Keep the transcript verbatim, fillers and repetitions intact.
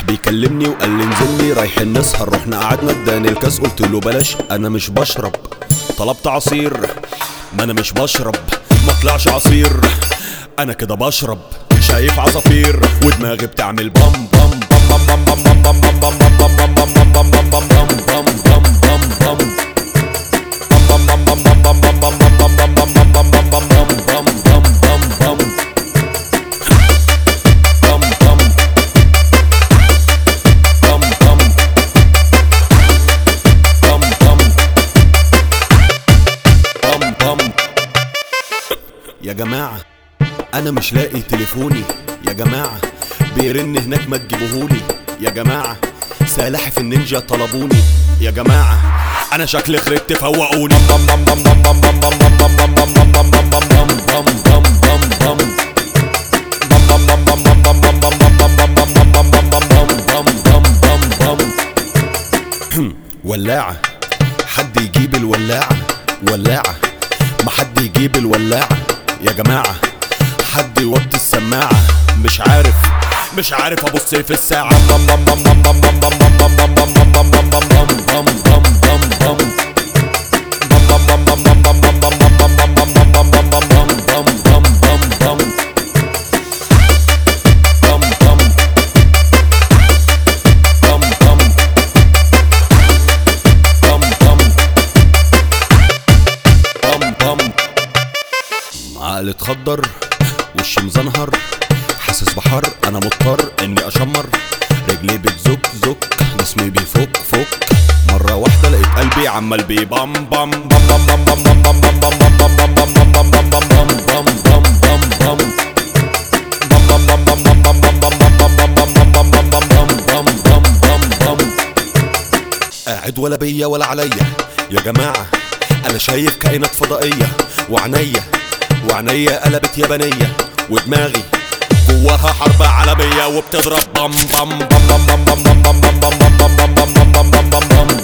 بيكلمني وقال لي انزلني رايحين نسهر، رحنا قعدنا اداني الكاس قلت له بلاش انا مش بشرب. طلبت عصير ما انا مش بشرب، ما طلعش عصير انا كده بشرب. شايف عصافير ودماغي بتعمل بام بام بام بام بام بام بام بام بام بام بام بام بام بام بام بام بام يا جماعة أنا مش لاقي تليفوني، يا جماعة بيرن هناك ما تجيبوهولي، يا جماعة سلاحف النينجا طلبوني، يا جماعة أنا شكلي خربت فوقوني. ولاعة حد يجيب الولاعة، ولاعة ما حد يجيب الولاعة، يا جماعة حد يوطي السماعة. مش عارف مش عارف ابص في الساعة. عقلي اتخدر وشي مزنهر، حاسس بحر انا مضطر اني اشمر، رجلي بتزك زك جسمي بيفك فك، مرة واحدة لقيت قلبي عمال بي بام بام بام بام بام بام بام بام بام بام بام بام بام بام بام. قاعد ولا بيا ولا عليا يا جماعة، انا شايف كائنات فضائية وعنيا وعنيا قلبت يابانية، ودماغي جواها حرب عالمية وبتضرب بام بام بام بام بام بام بام بام بام بام بام بام بام بام بام.